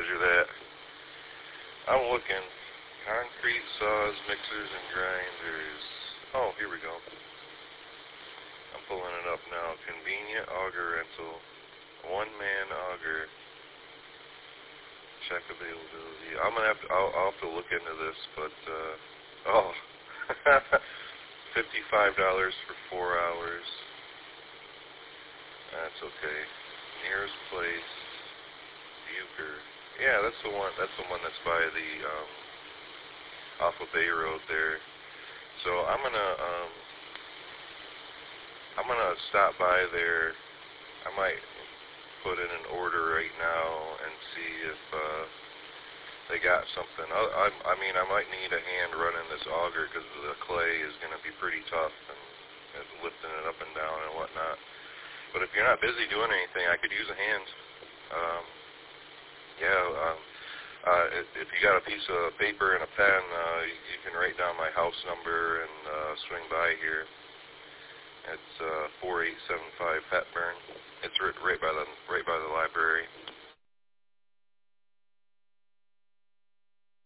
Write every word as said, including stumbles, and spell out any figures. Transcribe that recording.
Roger that. I'm looking. Concrete saws, mixers, and grinders. Oh, here we go. I'm pulling it up now. Convenient auger rental. One-man auger. Check availability. I'm gonna have to. I'll, I'll have to look into this, but uh, oh, fifty-five dollars for four hours. That's okay. Nearest place. Bucher. Yeah, that's the one. That's the one that's by the. Um, off of Bay Road there. So I'm gonna um I'm gonna stop by there. I might put in an order right now and see if uh they got something. I, I, I mean, I might need a hand running this auger because the clay is gonna be pretty tough and, and lifting it up and down and whatnot. But if you're not busy doing anything, I could use a hand. Um, yeah. Um, Uh, if, if you got a piece of paper and a pen, uh, you, you can write down my house number and uh, swing by here. It's uh, four eight seven five Hepburn. It's right, right by the right